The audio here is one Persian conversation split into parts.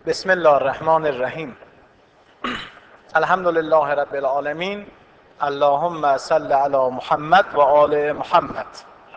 بسم الله الرحمن الرحیم. الحمد لله رب العالمین. اللهم صل علی محمد و آل محمد.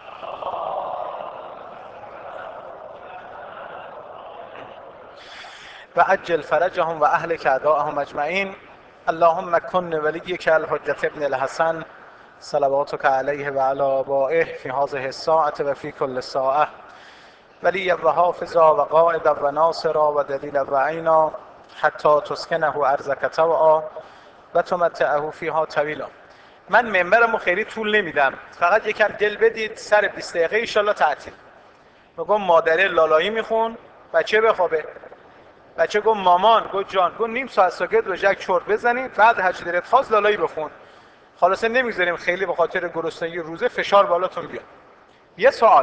و عجل فرجهم و اهلک اعداءهم اجمعین. اللهم کن ولیک الحجة ابن الحسن صلواتک علیه و علی آبائه فی هذه الساعة و فی کل ساعة ولی و حافظا و قائدا و ناصرا و دلیلا و عینا حتی تسکنه ارضک طوعا و تمتعه فیها طویلا. من منبرمو خیلی طول نمیدم، فقط یکم دل بدید. سر 20 دقیقه ایشالله تعطیل. میگم مادره لالایی میخون، بچه بخوابه. بچه گفت مامان، گفت جان، گفت نیم ساعت ساکت و جک چرت بزنید، بعد هرچی دلت خواست لالایی بخون. خلاصه نمیگذاریم خیلی به خاطر گرسنگی روزه فشار بالاتون بیاد. یه سوال،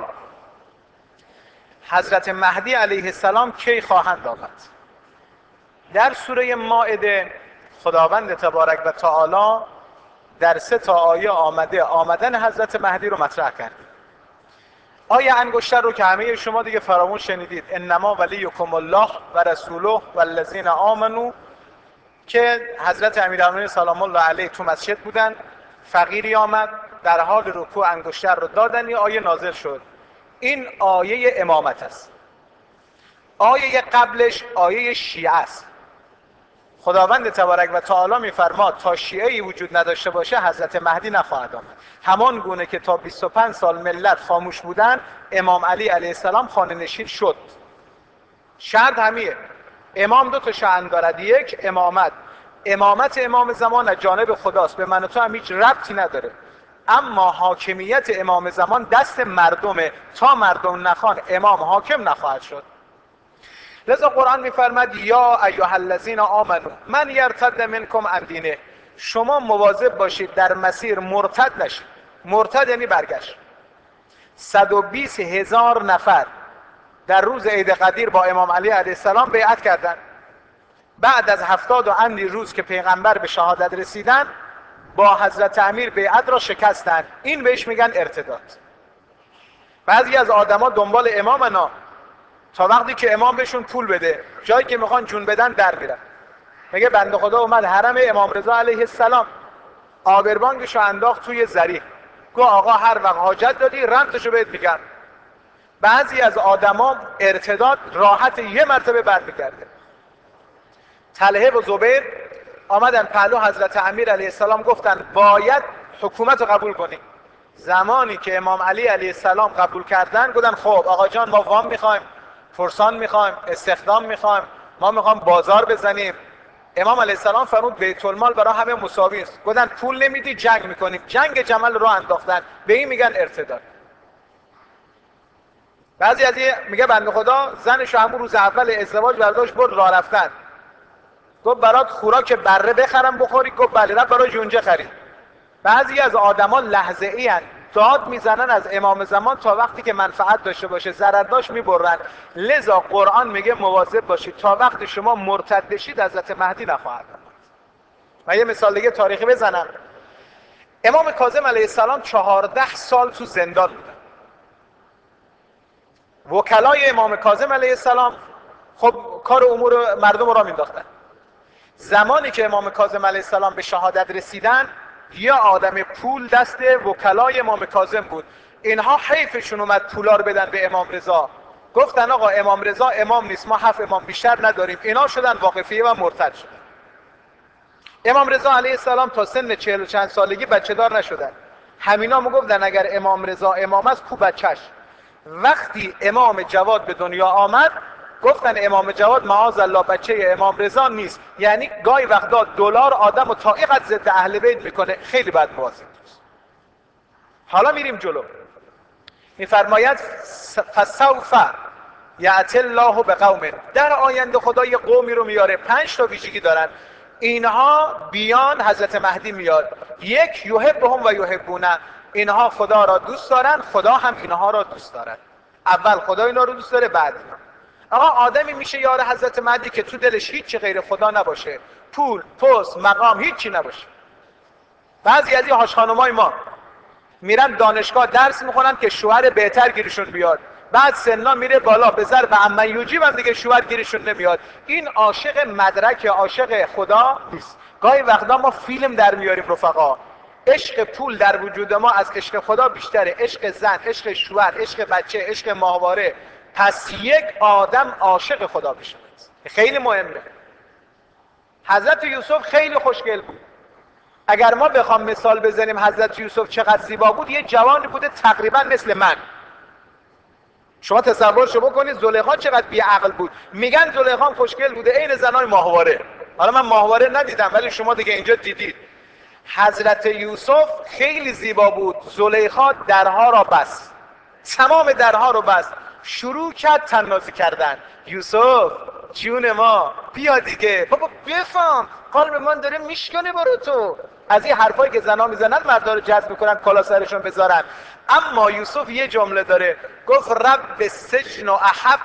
حضرت مهدی علیه السلام کی خواهند آمد؟ در سوره مائده خداوند تبارک و تعالی در 3 تا آیه آمدن حضرت مهدی رو مطرح کرد. آیه انگشتر رو که همه شما دیگه فراموش شنیدید، انما ولیکم الله و رسوله والذین آمنوا، که حضرت امیرالمومنین سلام الله علیه تو مسجد بودن، فقیری آمد در حال رکوع انگشتر رو دادن، یه آیه نازل شد. این آیه امامت است. آیه قبلش آیه شیعه است. خداوند تبارک و تعالی میفرماد تا شیعه‌ای وجود نداشته باشه حضرت مهدی نخواهد آمد. همان گونه که تا 25 سال ملت خاموش بودن، امام علی علیه السلام خانه نشین شد. شرط همیه. امام 2 تا شأن دارد. یک، امامت امام زمان از جانب خداست، به من و تو هم هیچ ربطی نداره. اما حاکمیت امام زمان دست مردمه، تا مردم نخوان امام حاکم نخواهد شد. لذا قرآن میفرماد یا ایها الذین آمنوا من یرتد منکم عن دینه، شما مواظب باشید در مسیر مرتد نشید. مرتد یعنی برگشت. 120,000 نفر در روز عید قدیر با امام علی علیه السلام بیعت کردند. بعد از 70 و اندی روز که پیغمبر به شهادت رسیدن، با حضرت امیر بیعت را شکستند. این بهش میگن ارتداد. بعضی از آدما دنبال امامنا تا وقتی که امام بهشون پول بده، جایی که میخوان جون بدن در میرن. میگه بنده خدا اومد حرم امام رضا علیه السلام، آبربانگشو انداخت توی ذریح، گفت آقا هر وقت حاجت دادی رنتشو بهت میگم. بعضی از آدما ارتداد راحت یه مرتبه برمیگرده. طلحه و زبیر آمدن پهلو حضرت امیر علیه السلام، گفتن باید حکومت رو قبول کنیم. زمانی که امام علی علیه السلام قبول کردن، گفتن خب آقا جان ما وام میخوایم، فرسان میخوایم، استخدام میخوایم، ما میخوایم بازار بزنیم. امام علیه السلام فرمود بیت المال برای همه مساوی است. گفتن پول نمیدی جنگ میکنیم. جنگ جمل رو انداختن. به این میگن ارتداد. بعضی از میگه بنده خدا زنش همون روز اول ازدواج برداشت برد راه رفتن، گفت برات خوراک بره بخرم بخوری؟ گفت بله. رفت برای جونجه خرید. بعضی از آدما لحظه ای هستند، داد میزنن از امام زمان تا وقتی که منفعت داشته باشه، ضرر داشت میبرن. لذا قرآن میگه مواظب باشید تا وقتی شما مرتد بشید حضرت مهدی نخواهد آمد. من یه مثال دیگه تاریخی بزنم. امام کاظم علیه السلام 14 سال تو زندان بودن. وکلای امام کاظم علیه السلام خب کار امور مردم را مینداختن. زمانی که امام کاظم علیه السلام به شهادت رسیدن، یه آدم پول دست وکلای امام کاظم بود. اینها حیفشون اومد پولا رو بدن به امام رضا. گفتن آقا امام رضا امام نیست، ما 7 امام بیشتر نداریم. اینا شدن واقفیه و مرتد شدن. امام رضا علیه السلام تا سن 40 و چند سالگی بچه دار نشدن. همینا میگفتن اگر امام رضا امام است کو بچهش. وقتی امام جواد به دنیا آمد، گفتن امام جواد معاذ الله بچه امام رضا نیست. یعنی گاهی وقتا دلار آدم و تا اینقدر ضد اهل بیت میکنه، خیلی بد مواظب. حالا میریم جلو. میفرماید فسوف یأتی الله بقوم، در آینده خدا یه قومی رو میاره 5 تا ویژگی دارن. اینها بیان حضرت مهدی میاد. یک، یحبهم و یحبونه، اینها خدا را دوست دارن، خدا هم اینها را دوست دارد. اول خدا اینا رو دوست داره، بعد اینا. آقا آدمی میشه یار حضرت مهدی که تو دلش هیچی غیر خدا نباشه، پول، پست، مقام هیچی نباشه. بعضی از این حاج خانمای ما میرن دانشگاه درس میخونن که شوهر بهتر گیرشون بیاد. بعد سنا میره بالا، به ضرب عمن یوجیب هم دیگه شوهر گیرشون نمیاد. این عاشق مدرک، عاشق خدا نیست. گاهی وقتا ما فیلم در میاریم رفقا. عشق پول در وجود ما از عشق خدا بیشتره. عشق زن، عشق شوهر، عشق بچه، عشق ماهواره. پس یک آدم عاشق خدا بشه، خیلی مهمه. حضرت یوسف خیلی خوشگل بود. اگر ما بخوام مثال بزنیم حضرت یوسف چقدر زیبا بود، یه جوانی بوده تقریبا مثل من. شما تصورشو بکنید زلیخا چقدر بی‌عقل بود. میگن زلیخا خوشگل بوده عین زنای ماهواره. حالا من ماهواره ندیدم ولی شما دیگه اینجا دیدید. حضرت یوسف خیلی زیبا بود. زلیخا درها را بست، تمام درها رو بست، شروع کرد طنازی کردن. یوسف جون ما بیا دیگه، بابا بفهم قلب من داره میشکنه برو تو. از این حرفایی که زنا میزنن مردا رو جذب میکنن کلا سرشون بذارن. اما یوسف یه جمله داره، گفت رب السجن احب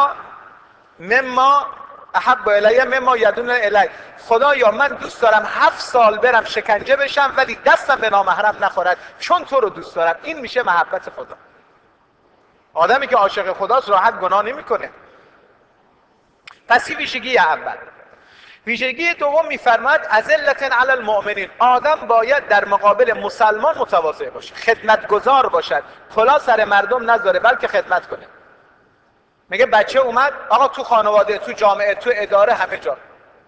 مما احب الی مما یدون الی. خدایا من دوست دارم 7 سال برم شکنجه بشم ولی دستم به نامحرم نخورد چون تو رو دوست دارم. این میشه محبت خدا. آدمی که عاشق خداست راحت گناه نمیکنه. پس این ویژگی اول. ویژگی دوم میفرماد اذلة علی المؤمنین. آدم باید در مقابل مسلمان متواضع باشه، خدمتگزار باشد، کلاه سر مردم نذاره بلکه خدمت کنه. میگه بچه اومد، آقا تو خانواده، تو جامعه، تو اداره، همه جا.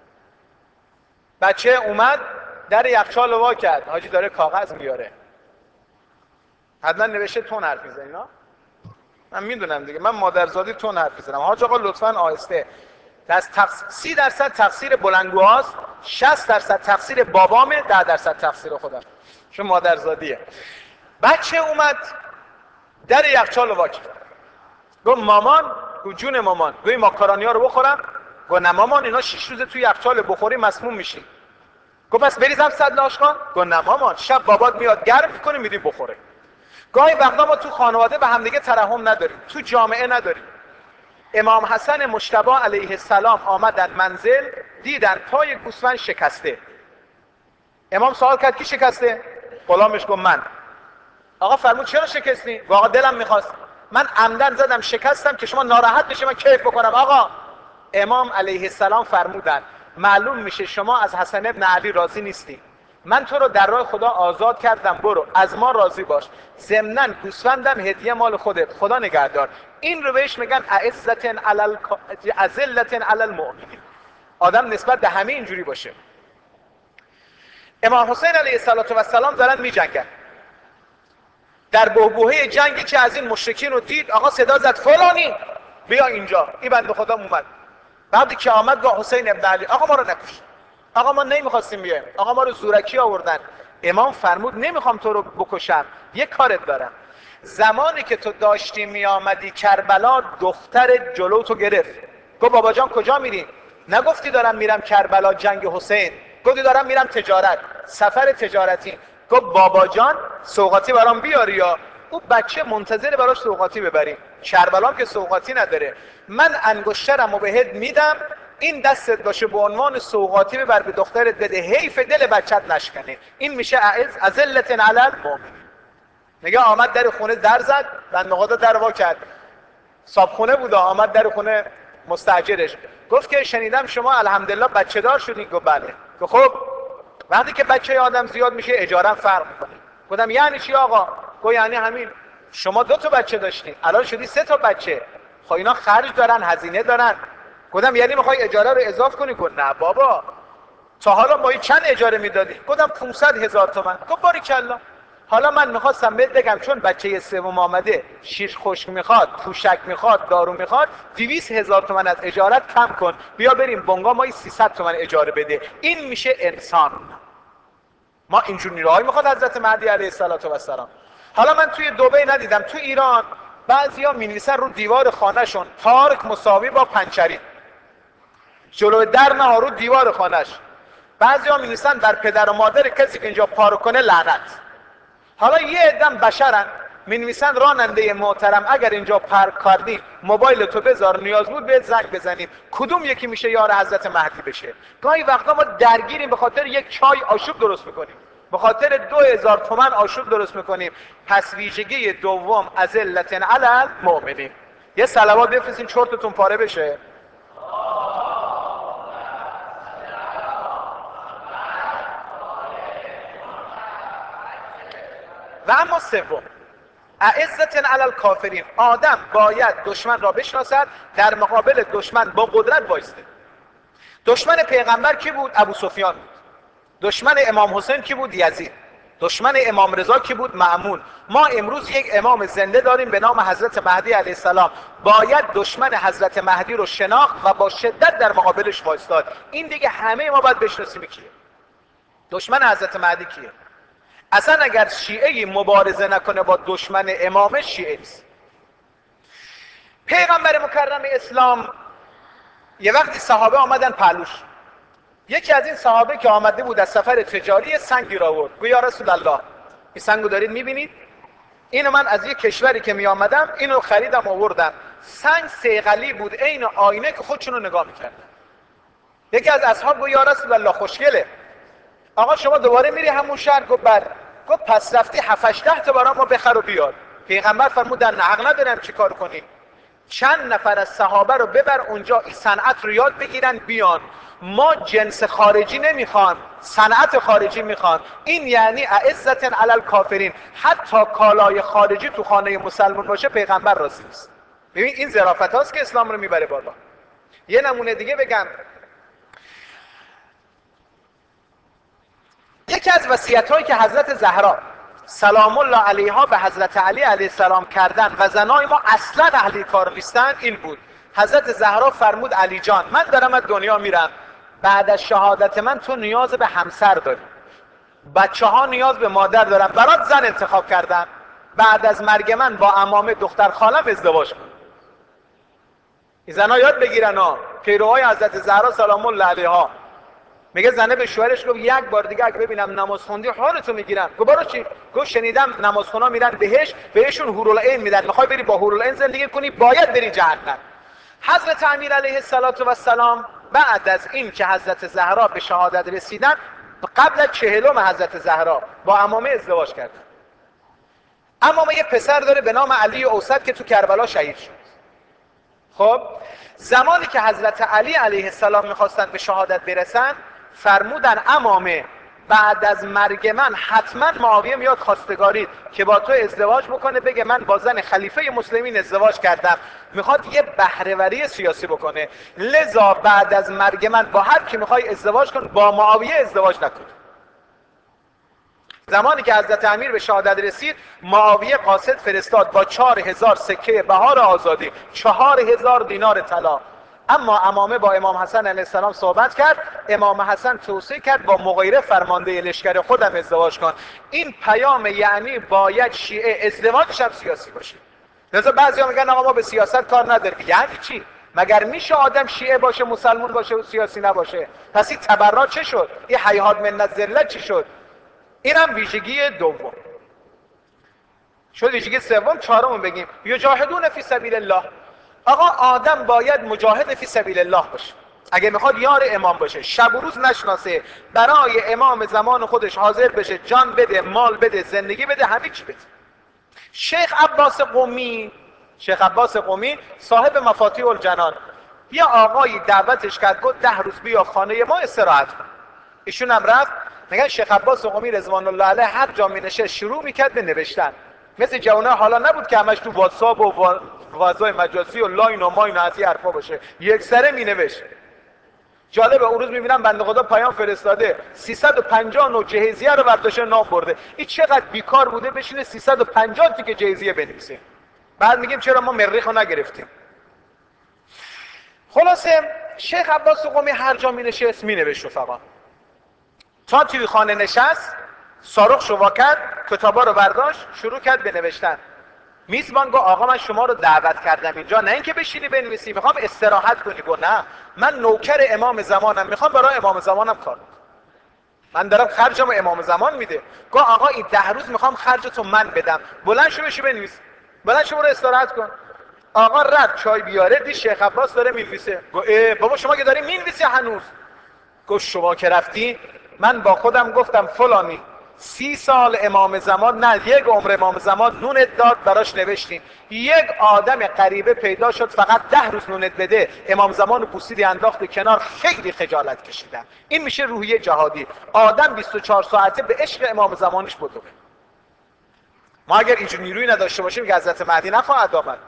بچه اومد در یخچال وا کرد، حاجی داره کاغذ میاره، حتما نوشته تون حرف میزنی. نه من میدونم دیگه، من مادرزادی تون حرف میزنم. حاج آقا لطفاً آهسته. 30% تقصیر بلندگوهاست، 60% تقصیر بابامه، 10% تقصیر خودم چون مادرزادیه. بچه اومد در یخچال وا کرد، گفت مامان، گفت جون مامان، گوی ماکارونیا رو بخورم؟ گفت نه مامان اینا 6 روز توی یخچال بخوری مسموم میشی. گفت پس بریزم سطل آشغال؟ گفت نه مامان، شب بابات میاد گرم میکنه میدی بخوره. گاهی وقتا ما تو خانواده به همدیگه ترحم نداریم، تو جامعه نداریم. امام حسن مجتبی علیه السلام آمدن منزل، دیدن پای گوسفند شکسته. امام سوال کرد کی شکسته؟ غلامش گفت من. آقا فرمود چرا شکستی؟ آقا دلم میخواست، من عمدن زدم شکستم که شما ناراحت بشی من کیف بکنم. آقا امام علیه السلام فرمودن معلوم میشه شما از حسن ابن علی راضی نیستی، من تو رو در راه خدا آزاد کردم، برو از ما راضی باش، ضمناً گوسفندم هدیه مال خودت، خدا نگهدار. این رو بهش میگن اذلة علی المؤمنین. آدم نسبت به همه اینجوری باشه. امام حسین علیه السلام دارن میجنگن. در بحبوحه جنگی که از این مشرکین رو دید، آقا صدا زد فلانی بیا اینجا. این بنده خدا اومد. بعدی که آمد گفت حسین ابن علی آقا ما رو نکش، آقا ما نمیخواستیم بیایم، آقا ما رو زورکی آوردن. امام فرمود نمیخوام تو رو بکشم، یک کارت دارم. زمانی که تو داشتی میآمدی کربلا دختر جلو تو گرفت، گفت بابا جان کجا میری؟ نگفتی دارم میرم کربلا جنگ حسین، گفتی دارم میرم تجارت، سفر تجارتی. گفت بابا جان سوغاتی برام بیاری. یا او بچه منتظر براش سوغاتی ببریم، کربلا که سوغاتی نداره. من انگشترمو بهت میدم، این دستت باشه به عنوان سوغاتی ببر به دخترت بده، حیف دل بچت نشکنه. این میشه اذلة علی المؤمنین. نگه آمد در خونه در زد، بنده خدا در وا کرد، صابخونه بود، آمد در خونه مستاجرش، گفت که شنیدم شما الحمدلله بچه دار شدین. گفت بله. گفت خب وقتی که بچه آدم زیاد میشه اجاره فرق میکنه. گفتم یعنی چی آقا؟ گفت یعنی همین، شما 2 تا بچه داشتین الان شدی 3 تا بچه، خب اینا خرج دارن هزینه دارن. گفتم یعنی میخوای اجاره رو اضافه کنی؟ گفت نه بابا تا حالا ما چند اجاره میدادی؟ گفتم 500,000 تومان. گفت باریکلا. حالا من میخواستم بهت بگم چون بچه سوم آمده شیر خشک میخواد، پوشک میخواد، دارو میخواد، 200,000 تومان از اجارت کم کن، بیا بریم بنگاه ما 300 تومان اجاره بده. این میشه انسان. ما اینجور نیروهایی میخواد حضرت مهدی علیه السلام. حالا من توی دبی ندیدم، تو ایران بعضیا مینویسن رو دیوار خانهشون پارک مساوی با پنچری، جلوی در نه رو دیوار خانهش. بعضیا مینویسن بر پدر و مادر کسی که اینجا پارک کنه لعنت. حالا یه عدم بشرن مینویسن راننده محترم اگر اینجا پارک کردی موبایل تو بذار، نیاز بود بهت زنگ بزنیم. کدوم یکی میشه یار حضرت مهدی بشه؟ گاهی وقتا ما درگیریم به خاطر یک چای آشوب درست میکنیم. به خاطر 2000 تومن آشوب درست میکنیم. پس ویژگی دوم اذلة علی المؤمنین. یه صلوات بفرستین چرتتون پاره بشه. و اما سوم اعزة علی الکافرین، آدم باید دشمن را بشناسد، در مقابل دشمن با قدرت وایسته. دشمن پیغمبر کی بود؟ ابو سفیان بود. دشمن امام حسین کی بود؟ یزید. دشمن امام رضا کی بود؟ مأمون. ما امروز یک امام زنده داریم به نام حضرت مهدی علیه السلام. باید دشمن حضرت مهدی رو شناخت و با شدت در مقابلش وایستاد. این دیگه همه ما باید بشناسیم کیه. دشمن حضرت مهدی کیه؟ اصلا اگر شیعه مبارزه نکنه با دشمن امامش شیعه نیست. پیغمبر مکرم اسلام یه وقتی صحابه آمدن پهلوش، یکی از این صحابه که آمده بود از سفر تجاری سنگی را آورد. گویا یا رسول الله این سنگو دارید میبینید؟ اینو من از یک کشوری که می آمدم اینو خریدم آوردم. سنگ صیقلی بود عین آینه که خودشون رو نگاه میکردن. یکی از اصحاب گفت یا رسول الله خوشگله. آقا شما دوباره میری همون شهر؟ گفت بله. گفت پس رفتی 7-8 تا برام ما بخر و بیار. پیغمبر فرمودن نه حق ندارم چیکار کنیم. چند نفر از صحابه رو ببر اونجا این صنعت رو یاد بگیرن بیان. ما جنس خارجی نمیخوان، صنعت خارجی میخوان. این یعنی اعزة علی الکافرین. حتی کالای خارجی تو خانه مسلمان باشه پیغمبر راضی نیست. ببین این ظرافت هاست که اسلام رو میبره بالا. یه نمونه دیگه بگم. یکی از وصیت هایی که حضرت زهرا سلام الله علیها به حضرت علی علیه السلام کردن و زنای ما اصلا اهل کار نیستن این بود. حضرت زهرا فرمود علی جان من دارم از دنیا میرم، بعد از شهادت من تو نیاز به همسر داری، بچه ها نیاز به مادر دارن، برات زن انتخاب کردم، بعد از مرگ من با عمامه دختر خالم ازدواج کن. این زنها یاد بگیرن ها، پیروهای حضرت زهرا سلام الله علیها. میگه زنه به شوهرش گفت یک بار دیگه اگه ببینم نماز خوندی حالتو میگیرم. گفت برای چی؟ گفت شنیدم نمازخونا میرن بهشت، بهشون حورالعین میدن، میخوای بری با حورالعین زندگی کنی باید بری جهنم. حضرت امیر علیه السلام بعد از این که حضرت زهرا به شهادت رسیدن، قبل از 40 حضرت زهرا با عمامه ازدواج کردن. عمامه یه پسر داره به نام علی اوسط که تو کربلا شهید شد. خب زمانی که حضرت علی علیه السلام میخواستن به شهادت برسن فرمودن عمامه بعد از مرگ من حتما معاویه میاد خواستگاری که با تو ازدواج بکنه، بگه من با زن خلیفه مسلمین ازدواج کردم، میخواد یه بهره‌وری سیاسی بکنه، لذا بعد از مرگ من با هر کی میخوای ازدواج کن، با معاویه ازدواج نکن. زمانی که حضرت امیر به شهادت رسید معاویه قاصد فرستاد با 4000 سکه بهار آزادی، 4000 دینار طلا. اما عمامه با امام حسن علیه السلام صحبت کرد، امام حسن توصیه کرد با مغیره فرمانده لشکر خودم ازدواج کن. این پیام یعنی باید شیعه ازدواجش هم سیاسی باشه. لذا بعضیا میگن آقا ما به سیاست کار نداریم. یعنی چی؟ مگر میشه آدم شیعه باشه مسلمان باشه و سیاسی نباشه؟ پس این تبرع چه شد؟ این هیهات من الذلت چی شد؟ اینم ویژگی دوم شد. ویژگی سوم چهارم بگیم یجاهدون فی سبیل الله. آقا آدم باید مجاهد فی سبیل الله باشه. اگه میخواد یار امام باشه، شب و روز نشناسه، برای امام زمان خودش حاضر بشه، جان بده، مال بده، زندگی بده، همه چی بده. شیخ عباس قمی صاحب مفاتیح الجنان، یه آقایی دعوتش کرد گفت 10 روز بیا خانه ما استراحت کن. ایشون هم رفت. میگن شیخ عباس قمی رضوان الله علیه هر جا می نشست شروع میکرد به نوشتن. مثل جوانه حالا نبود که همش تو واتساپ و فضای مجازی و لاین و ماین و از این حرفا باشه، یک سره می نوشت. جالبه اون روز میبینم بنده خدا پیام فرستاده 359 جهیزیه رو برداشته نام برده. این چقدر بیکار بوده بشینه 350 تیکه جهیزیه بنویسه. بعد میگیم چرا ما مریخو نگرفتیم. خلاصه شیخ عباس قمی هر جا می نشست می نوشت رفقا. تا توی خانه نشست، سارخ شوا کرد، کتابا رو برداشت، شروع کرد به نوشتن. میزبان گفت آقا من شما رو دعوت کردم اینجا نه اینکه بشینی بنویسی، میخوام استراحت کنی. گفت نه، من نوکر امام زمانم، میخوام برای امام زمانم کار کنم. من دارم خرجمو امام زمان میده. گفت آقا این 10 روز میخوام خرجتو من بدم. بلند شو بشی بنویس. بلند شو برو استراحت کن. آقا رفت چای بیاره، دید شیخ عباس داره مینویسه. گفت بابا شما که داری مینویسی هنوز. گفت شما که رفتی من با خودم گفتم فلانی 30 سال امام زمان، نه 1 عمر امام زمان نونت داد براش نوشتیم. 1 آدم غریبه پیدا شد فقط 10 روز نونت بده، امام زمان رو پوسیدی انداخت کنار، خیلی خجالت کشیدن. این میشه روحیه جهادی. آدم 24 ساعته به عشق امام زمانش بدوه. ما اگر اینجور نیروی نداشته باشیم که حضرت مهدی نخواهد آمد.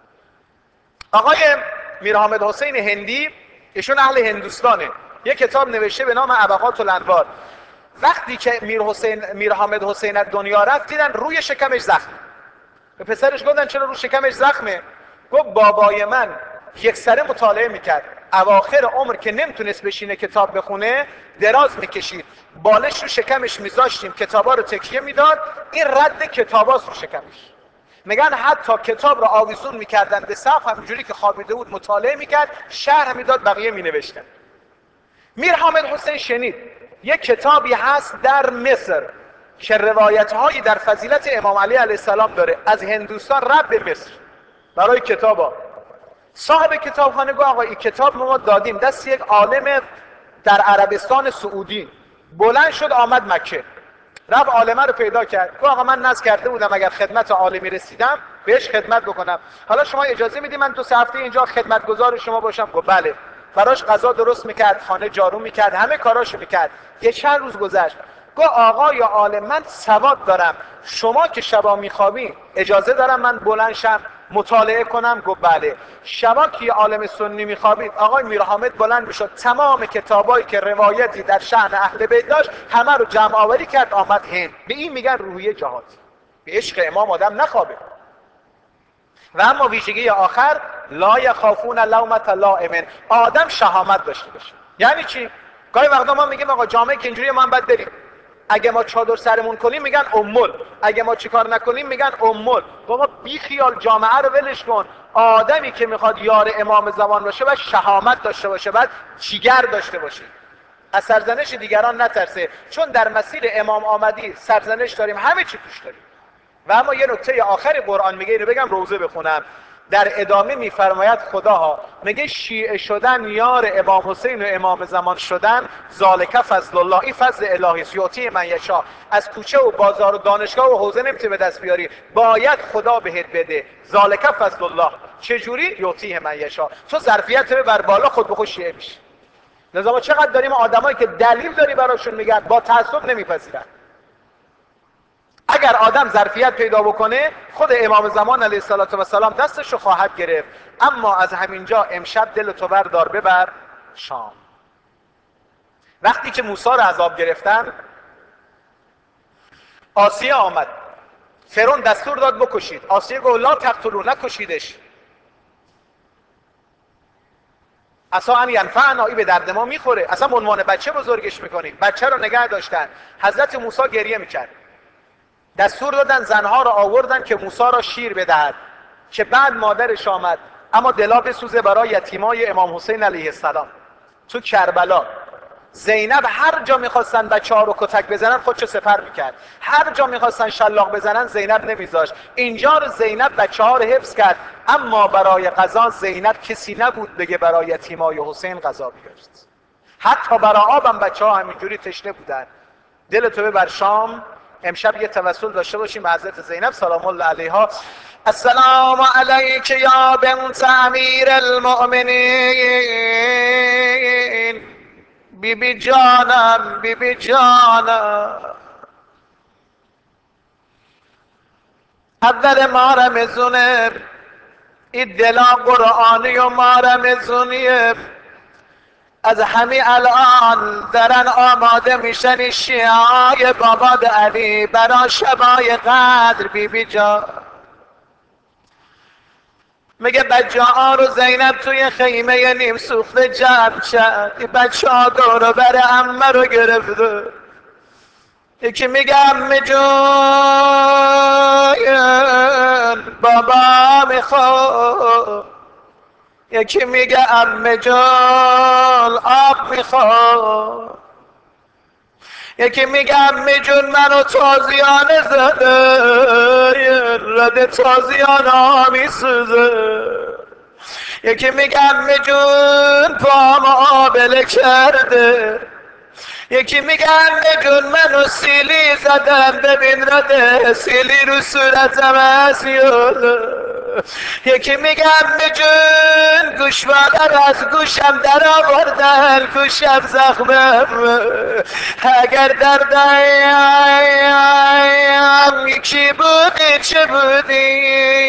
آقای میر حامد حسین هندی، ایشون اهل هندوستانه، یک کتاب نوشته به نام ابقات الانوار. وقتی که میر حامد حسین از دنیا رفت دیدن روی شکمش زخمه. به پسرش گفتن چرا روی شکمش زخمه؟ گفت بابای من یک سره مطالعه میکرد، اواخر عمر که نمیتونست بشینه کتاب بخونه دراز میکشید، بالش رو شکمش میذاشتیم، کتابا رو تکیه میداد، این رد کتاباست رو شکمش. میگن حتی کتاب رو آویزون میکردن به سقف، همینجوری که خوابیده بود مطالعه میکرد، شرح میداد، بقیه مینوشتن. میر حامد حسین شنید یک کتابی هست در مصر که روایت‌هایی در فضیلت امام علی علیه السلام داره، از هندوستان رفت به مصر برای کتابا. صاحب کتابخانه گفت آقا این کتاب ما دادیم دست یک عالم در عربستان سعودی. بلند شد آمد مکه، رفت عالمه رو پیدا کرد. گفت آقا من نذر کرده بودم اگر خدمت عالمی رسیدم بهش خدمت بکنم، حالا شما اجازه میدی من 2-3 هفته اینجا خدمتگزار شما باشم؟ گفت بله. براش غذا درست میکرد، خانه جارو میکرد، همه کاراشو میکرد. یه چند روز گذشت، گفت آقا یا عالم من سواد دارم، شما که شبا میخوابی اجازه دارم من بلند شم مطالعه کنم؟ گفت بله. شبا که یه عالم سنی میخوابید آقای میر حامد بلند میشد، تمام کتابایی که روایتی در شأن اهل بیت داشت همه رو جمع آوری کرد آمد هند. به این میگن روحیه جهاد. به عشق امام آدم نخوابه. و اما ویژگی آخر، لا یخافون لومة لائم، آدم شهامت داشته باشه. یعنی چی؟ گاهی وقتا ما میگیم آقا جامعه که اینجوریه ما باید بریم، اگه ما چادر سرمون کنیم میگن امول، اگه ما چیکار نکنیم میگن امول. بابا بی خیال جامعه رو ولش کن. آدمی که میخواد یار امام زمان باشه باید شهامت داشته باشه، باید جیگر داشته باشه، از سرزنش دیگران نترسه، چون در مسیر امام آمدی سرزنش داریم، همه چی توش داریم. و اما یه نکته آخر قرآن میگه، اینو بگم روزه بخونم، در ادامه میفرماید خداها میگه شیعه شدن یار امام حسین و امام زمان شدن ذالک فضل الله، این فضل الهی است، یعطیه من یشاء. از کوچه و بازار و دانشگاه و حوزه نمیتونی به دست بیاری، باید خدا بهت بده. ذالک فضل الله. چجوری؟ یعطیه من یشاء. تو ظرفیت بر بالا، خود به خود شیعه میشی. لذا ما چقدر داریم آدمایی که دلیل داری براشون میگن با تعصب نمیپذیرن. اگر آدم ظرفیت پیدا بکنه خود امام زمان علیه السلام دستشو خواهد گرفت. اما از همینجا امشب دل تو بردار ببر شام. وقتی که موسی رو عذاب گرفتن، آسیه آمد، فرعون دستور داد بکشید، آسیه گفت لا تقتلوا، نکشیدش، اصلا ان ینفعنا، به درد ما میخوره، اصلا به عنوان بچه بزرگش میکنیم. بچه رو نگه داشتن. حضرت موسی گریه میکرد، دستور دادن زنها رو آوردن که موسی را شیر بدهد که بعد مادرش آمد. اما دلا بسوزه برای یتیمای امام حسین علیه السلام. تو کربلا زینب هر جا میخواستن بچه ها رو کتک بزنن خودشو سپر میکرد، هر جا میخواستن شلاق بزنن زینب نمیذاشت. اینجا رو زینب بچه ها رو حفظ کرد، اما برای غذا زینب کسی نبود بگه برای یتیمای حسین غذا بیارید. حتی برای آبم بچه ها همینجوری تشنه بودن. دلتو ببر شام. امشب یه توسل داشته باشیم به حضرت زینب سلام الله علیها. السلام علیک یا بنت امیر المؤمنین، بیبی جانم، بیبی جانم. اول ما رمزونه این دلا قرآنی و ما رمزونیه. از همین الان درن آماده میشن این شیعای باباد علی برا شبای قدر. بیبی جان میگه بچه ها رو زینب توی خیمه نیم سوخته جمع کرد، این بچه ها دورو بر عمه رو گرفته. یکی میگه عمه جان بابا میخواد، یکی میگه عمه جان آب میخواد، یکی میگه عمه جون منو تازیانه زده، رده تازیانه ها میسوزه. یکی میگه عمه جون پام آبله کرده، یکی میگن نگون منو سیلی زدم ببین رده سیلی رو صورتم از یالا. یکی میگم نجون گوش مادر از گوشم در آوردن گوشم زخمم اگر دردم یکی بودی چه بودی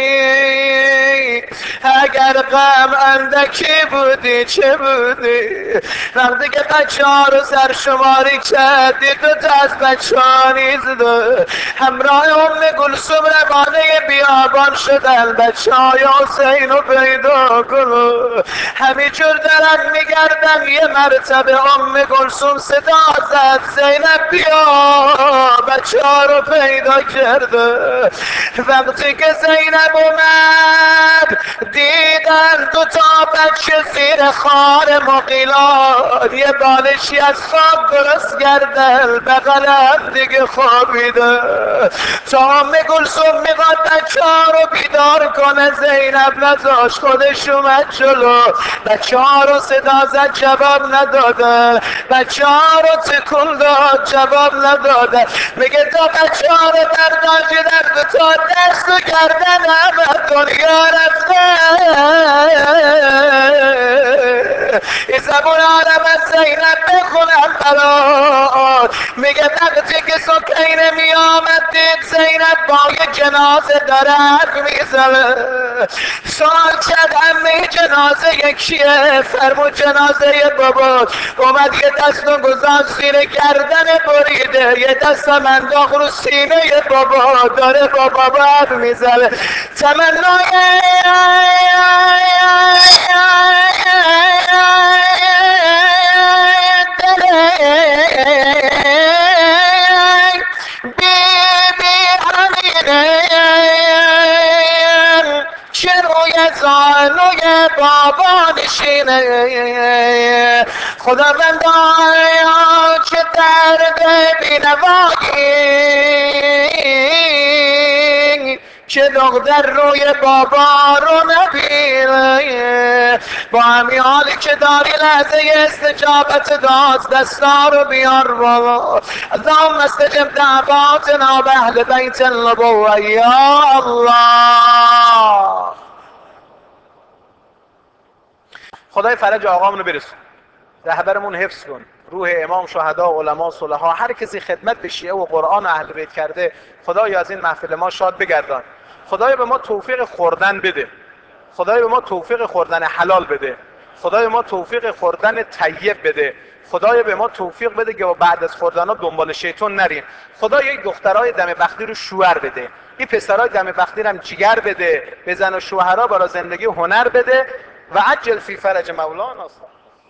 اگر غم اندکی بودی چه بودی وقتی که بچه ها رو سرشماری کردی تو تا از بچه ها نیزده همراه گلسوم روانه بیابان شدن بچه های حسین رو پیدا کنو همین جور دارن میگردن یه مرتبه گلسوم صدا زد زینب بیا بچه ها رو پیدا کرده وقتی که زینب اومد دیدن دو تا بچه زیر خار مقیلات یه بالشی از خواب درست کردن بغلم دیگه خوابیده تا گلسوم میخواد بچه ها رو بیدار کنه زینب نذاش خودش اومد جلو بچه ها رو صدا زد جواب ندادن بچه ها رو تکون داد جواب ندادن میگه تا بچه ها رو برداشتی در دو تا دست و گردن همه دنیا رفته این زبون آدم از زینب بخونم برات میگه وقتی که سکینه می آمد دید زینب با یه جنازه دارد میزنه سوال کرد همه جنازه یکیه فرمود جنازه بابا اومد یه دست رو گذاشت زیر گردن بریده یه دست هم انداخت رو سینه بابا داره با بابا حرف میزنه تمنای چه روی زانوی بابا نشینه خداوندا چه درد بینوایی که دختر روی بابا رو نبینه با همین حالی که داری لحظه استجابت دستا رو بیار بابا اللهم استجب دعواتنا به اهل بیت النبوة یا الله. خدای فرج آقامونو برسون رهبرمون حفظ کن روح امام شهدا علما صلحا هر کسی خدمت به شیعه و قرآن و اهل بیت کرده خدای از این محفل ما شاد بگردان خدای به ما توفیق خوردن بده خدای به ما توفیق خوردن حلال بده خدای به ما توفیق خوردن طیب بده خدای به ما توفیق بده که بعد از خوردن ها دنبال شیطان نریم خدای یک دخترای دم بختی رو شوهر بده این پسرای دم بختی رو هم جگر بده به زن و شوهرها برای زندگی هنر بده و عجل فی فرج مولانا.